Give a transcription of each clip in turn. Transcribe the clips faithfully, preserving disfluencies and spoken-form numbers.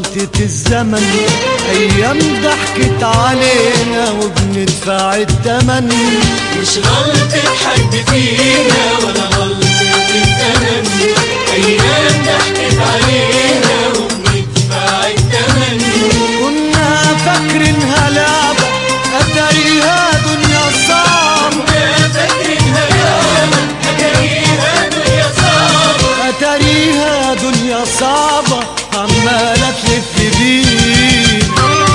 غلطة الزمن، أيام ضحكت علينا وبندفع التمن. مش غلطة حد فينا ولا غلطة الزمن، أيام ضحكت علينا وبندفع التمن. كنا فاكرينها لعبة أتاريها دنيا صعبة، كنا فاكرينها لعبة أتاريها دنيا صعبة، أتاريها دنيا صعبة عمالة تلف بينا.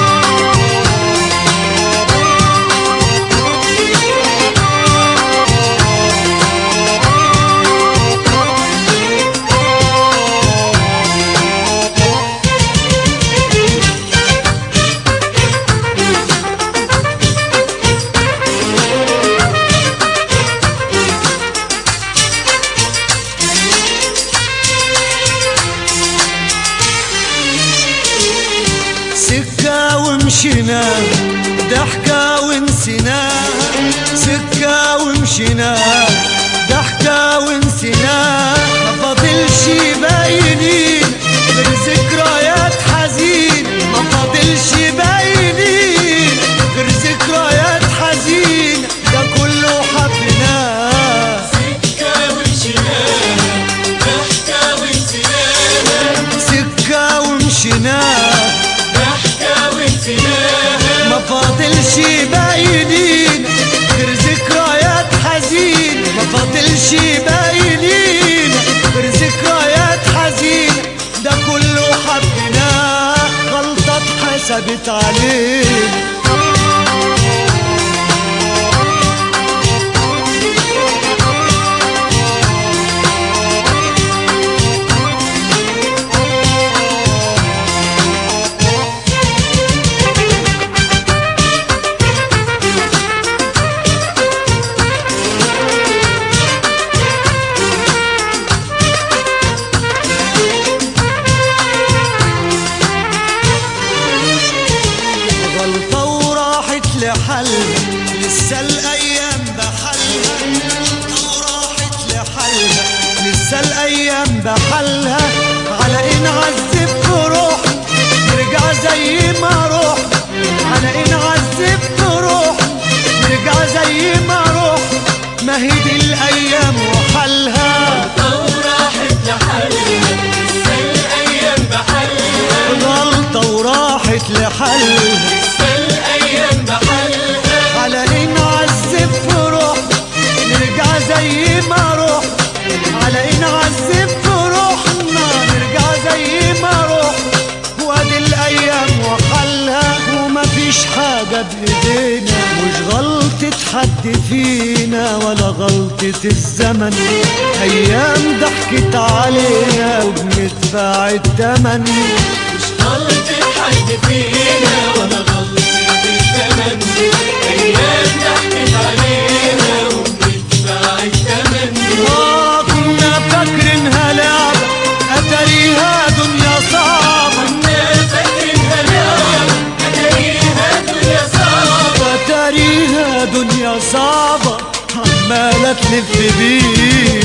سكة ومشينا ضحكة ونسيناها، سكة ومشينا ضحكة ونسيناها. ما فاضلش باينين غير ذكريات حزين، ما فاضلش باينين غير ذكريات حزين، ده كله حبناه. سكة ومشيناها ضحكة ونسيناها، سكة ومشينا ما فاضلش باينين غير ذكريات حزين، ما فاضلش باينين غير ذكريات حزين، ده كله حبناه. غلطة اتحسبت علينا. لسه الأيام بحالها وراحت لحالها، لسه الأيام بحالها. على إيه نعذب في روحنا نرجع زي ما روحنا، على إيه نعذب في روحنا نرجع زي ما روحنا. ما هي دي الأيام وحالها وراحت لحالها، لسه الأيام بحالها. غلطة وراحت لحالها، لسه الأيام بحالها. على إيه نعذب في روحنا نرجع زي ما روحنا، على إيه نعذب في روحنا نرجع زي ما روحنا. وادي الأيام وحالها ومفيش حاجة بإيدينا، مش غلطة حد فينا ولا غلطة الزمن، أيام ضحكت علينا وبندفع التمن. مش غلطة حد فينا ولا غلطة الزمن، أيام ضحكت علينا وبندفع التمن. آه كنا فاكرينها لعبة أتاريها دنيا صعبة، كنا فاكرينها لعبة أتاريها دنيا صعبة، أتاريها دنيا صعبة عمالة تلف بينا.